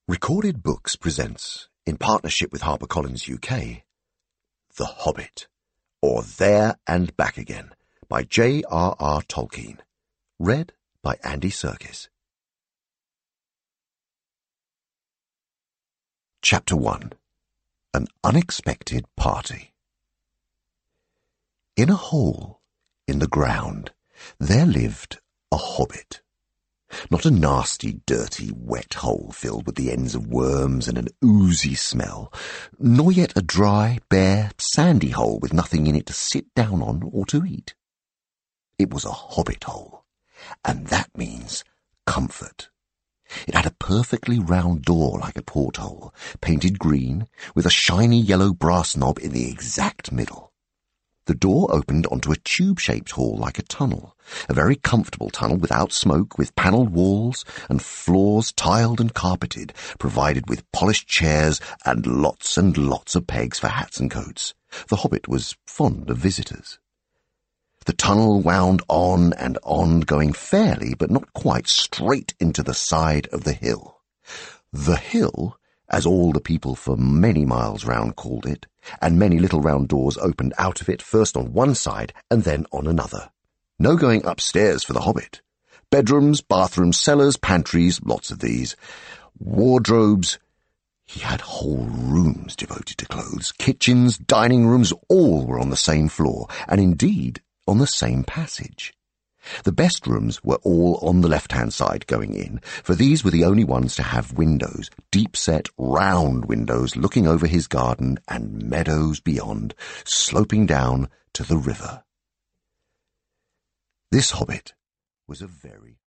Recorded Books presents, in partnership with HarperCollins UK, The Hobbit, or There and Back Again, by J.R.R. Tolkien. Read by Andy Serkis. Chapter 1. An Unexpected Party. In a hole in the ground, there lived a hobbit. Not a nasty, dirty, wet hole filled with the ends of worms and an oozy smell, nor yet a dry, bare, sandy hole with nothing in it to sit down on or to eat. It was a hobbit hole, and that means comfort. It had a perfectly round door like a porthole, painted green, with a shiny yellow brass knob in the exact middle. The door opened onto a tube-shaped hall like a tunnel, a very comfortable tunnel without smoke, with panelled walls and floors tiled and carpeted, provided with polished chairs and lots of pegs for hats and coats. The hobbit was fond of visitors. The tunnel wound on and on, going fairly but not quite straight into the side of the hill. The hill, as all the people for many miles round called it, and many little round doors opened out of it, first on one side and then on another. No going upstairs for the hobbit. Bedrooms, bathrooms, cellars, pantries, lots of these. Wardrobes. He had whole rooms devoted to clothes. Kitchens, dining rooms, all were on the same floor, and indeed on the same passage. The best rooms were all on the left-hand side going in, for these were the only ones to have windows, deep-set, round windows looking over his garden and meadows beyond, sloping down to the river. This hobbit was a very